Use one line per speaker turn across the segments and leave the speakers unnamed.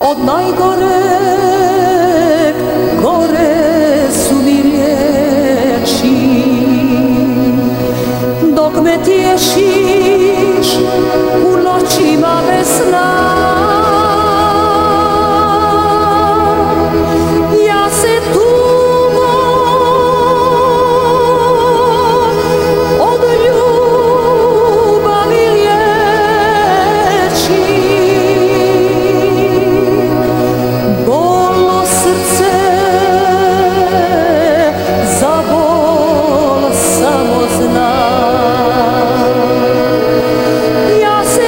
Od najgoreg gore su mi riječi, dok me tješiš u noćima bez sna. Ja se tugom od ljubavi liječim, bolno srce za bol samo zna. Ja se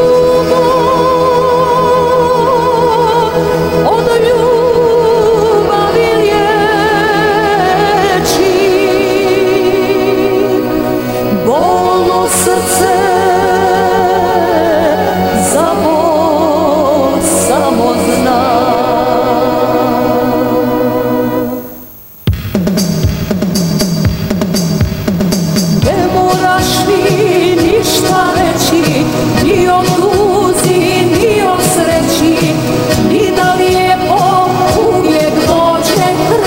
tugom od ljubavi liječim, bolno srce za bol samo zna. Ne moraš mi ništa reći, ni o tuzi, ni o sreći, ni da lijepo uvijek dođe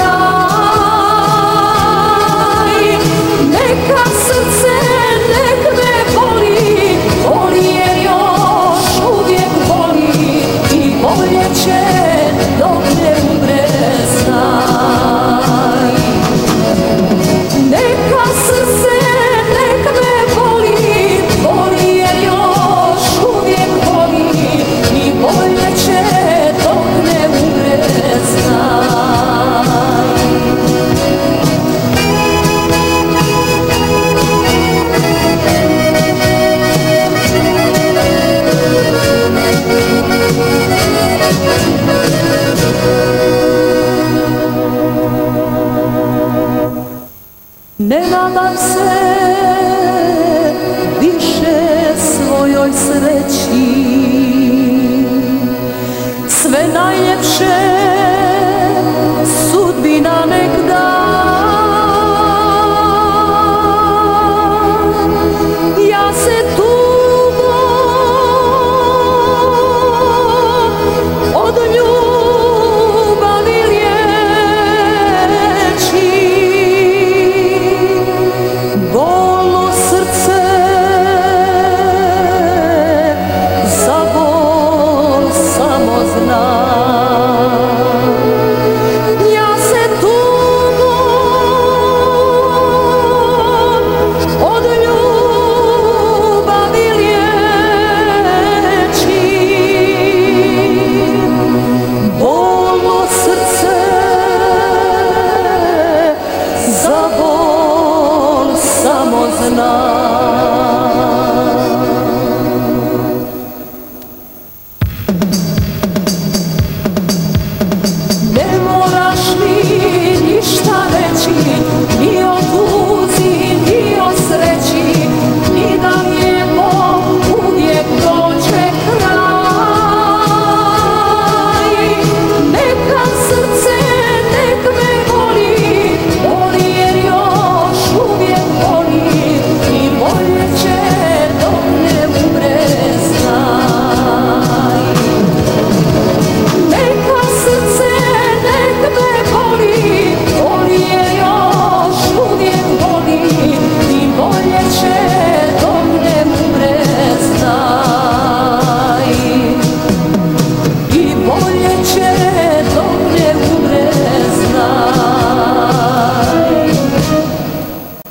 kraj. Neka srce, nek me boli, boli jer još uvijek boli i bolje će dok ne umre, znaj. Neka srce, nek me boli, boli jer još uvijek boli i bolje će dok ne umre, znaj. Ne nadam se više svojoj sreći, sve najljepše